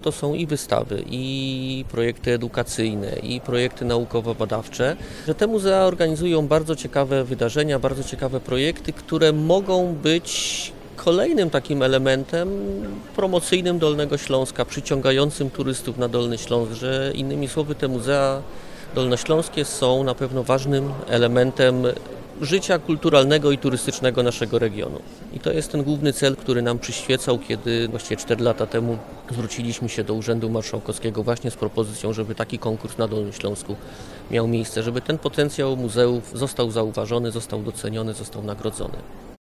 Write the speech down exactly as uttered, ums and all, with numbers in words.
to są i wystawy, i projekty edukacyjne, i projekty naukowo-badawcze, że te muzea organizują bardzo ciekawe wydarzenia, bardzo ciekawe projekty, które mogą być kolejnym takim elementem promocyjnym Dolnego Śląska, przyciągającym turystów na Dolny Śląsk, że innymi słowy te muzea dolnośląskie są na pewno ważnym elementem życia kulturalnego i turystycznego naszego regionu. I to jest ten główny cel, który nam przyświecał, kiedy właściwie cztery lata temu zwróciliśmy się do Urzędu Marszałkowskiego właśnie z propozycją, żeby taki konkurs na Dolnym Śląsku miał miejsce, żeby ten potencjał muzeów został zauważony, został doceniony, został nagrodzony.